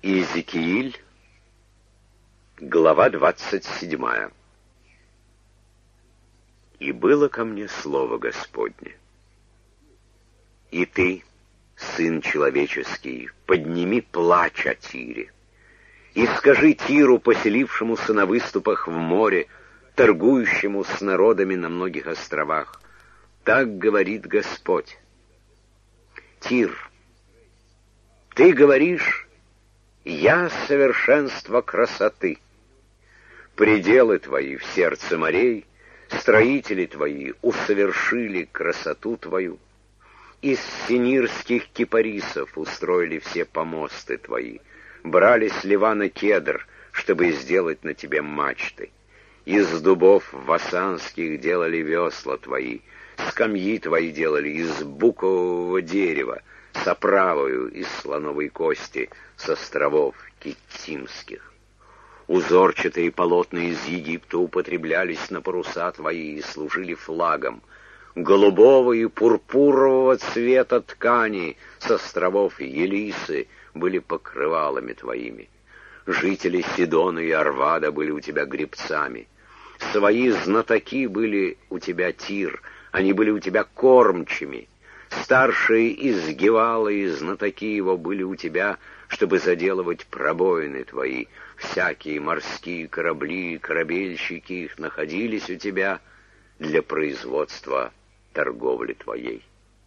Иезекииль, глава 27. «И было ко мне слово Господне: и ты, сын человеческий, подними плач о Тире, и скажи Тиру, поселившемуся на выступах в море, торгующему с народами на многих островах: так говорит Господь. Тир, ты говоришь: я совершенство красоты. Пределы твои в сердце морей, строители твои усовершили красоту твою. Из синирских кипарисов устроили все помосты твои, брали с Ливана кедр, чтобы сделать на тебе мачты. Из дубов васанских делали весла твои, скамьи твои делали из букового дерева, с оправою из слоновой кости, с островов Киттимских. Узорчатые полотна из Египта употреблялись на паруса твои и служили флагом. Голубого и пурпурового цвета ткани с островов Елисы были покрывалами твоими. Жители Сидона и Арвада были у тебя гребцами. Свои знатоки были у тебя, Тир, они были у тебя кормчими. Старшие из Гевала и знатоки его были у тебя, чтобы заделывать пробоины твои. Всякие морские корабли и корабельщики их находились у тебя для производства торговли твоей.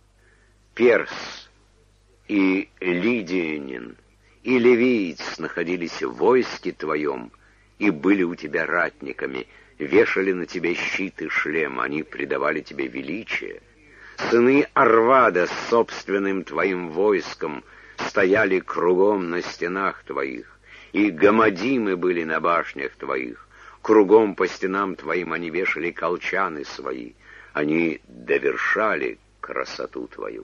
Перс и Лидиянин и Ливиец находились в войске твоем и были у тебя ратниками, вешали на тебе щит и шлем, они придавали тебе величие. Сыны Арвада с собственным твоим войском стояли кругом на стенах твоих, и гамадимы были на башнях твоих. Кругом по стенам твоим они вешали колчаны свои, они довершали красоту твою.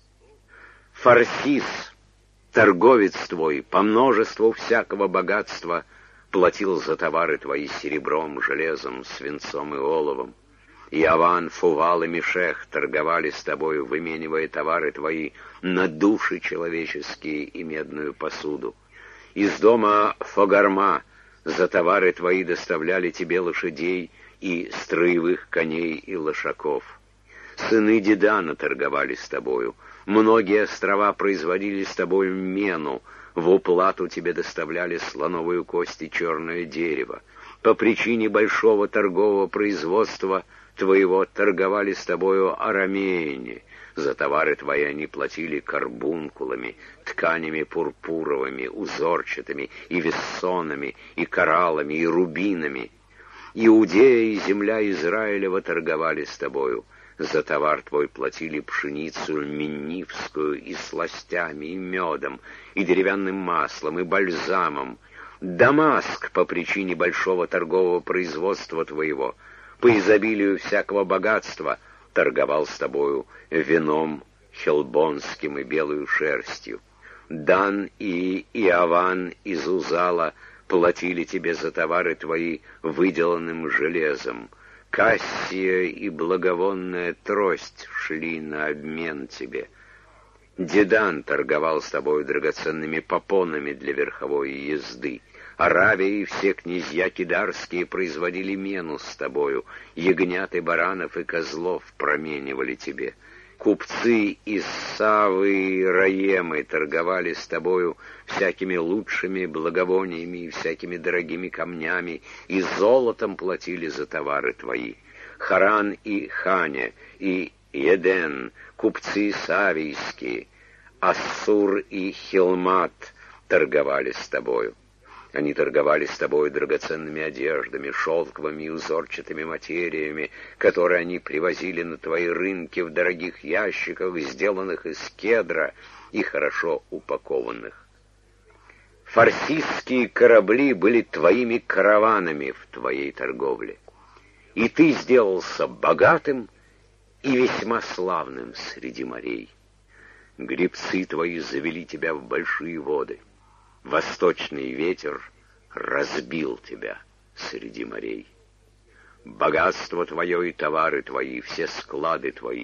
Фарсис, торговец твой, по множеству всякого богатства платил за товары твои серебром, железом, свинцом и оловом. Яван, Фувал и Мешех торговали с тобою, выменивая товары твои на души человеческие и медную посуду. Из дома Фогарма за товары твои доставляли тебе лошадей и строевых коней и лошаков. Сыны Дедана торговали с тобою. Многие острова производили с тобою мену. В уплату тебе доставляли слоновую кость и черное дерево. По причине большого торгового производства твоего торговали с тобою арамеяне. За товары твои они платили карбункулами, тканями пурпуровыми, узорчатыми, и вессонами, и кораллами, и рубинами. Иудея и земля Израилева торговали с тобою. За товар твой платили пшеницу миннивскую и сластями, и медом, и деревянным маслом, и бальзамом. Дамаск по причине большого торгового производства твоего, по изобилию всякого богатства, торговал с тобою вином хелбонским и белую шерстью. Дан и Иаван из Узала платили тебе за товары твои выделанным железом. Кассия и благовонная трость шли на обмен тебе. Дедан торговал с тобою драгоценными попонами для верховой езды. Аравия и все князья кидарские производили мену с тобою, ягнят и баранов и козлов променивали тебе. Купцы из Савы и Раемы торговали с тобою всякими лучшими благовониями и всякими дорогими камнями, и золотом платили за товары твои. Харан и Ханя и Еден, купцы савийские, Ассур и Хилмат торговали с тобою. Они торговали с тобой драгоценными одеждами, шелковыми и узорчатыми материями, которые они привозили на твои рынки в дорогих ящиках, сделанных из кедра и хорошо упакованных. Фарсисские корабли были твоими караванами в твоей торговле, и ты сделался богатым и весьма славным среди морей. Гребцы твои завели тебя в большие воды. Восточный ветер разбил тебя среди морей. Богатство твое и товары твои, все склады твои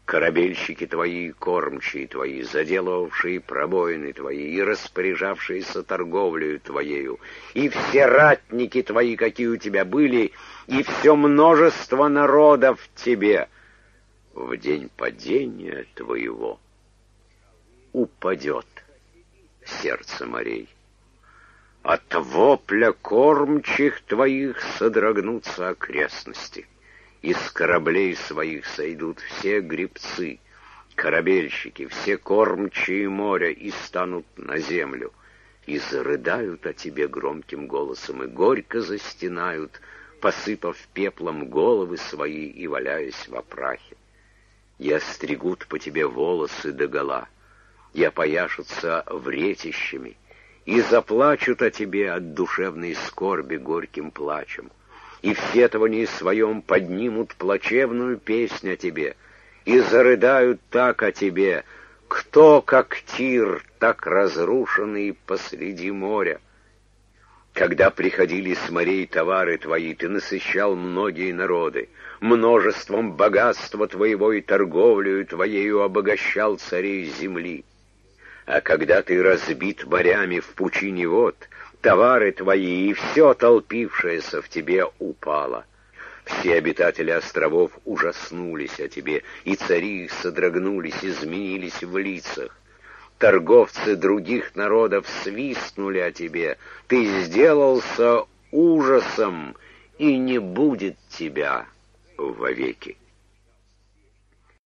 корабельщики твои, кормчие твои, заделывавшие пробоины твои и распоряжавшиеся торговлею твоею, и все ратники твои, какие у тебя были, и все множество народов тебе, в день падения твоего упадет сердце морей. От вопля кормчих твоих содрогнутся окрестности. Из кораблей своих сойдут все гребцы, корабельщики, все кормчие моря и станут на землю, и зарыдают о тебе громким голосом, и горько застенают, посыпав пеплом головы свои и валяясь во прахе. И остригут по тебе волосы догола, и опояшутся вретищами, и заплачут о тебе от душевной скорби горьким плачем, и в сетовании своем поднимут плачевную песнь о тебе, и зарыдают так о тебе, кто, как Тир, так разрушенный посреди моря. Когда приходили с морей товары твои, ты насыщал многие народы, множеством богатства твоего и торговлею твоею обогащал царей земли. А когда ты разбит морями в пучине вод, товары твои и все толпившееся в тебе упало. Все обитатели островов ужаснулись о тебе, и цари их содрогнулись, изменились в лицах. Торговцы других народов свистнули о тебе, ты сделался ужасом, и не будет тебя вовеки.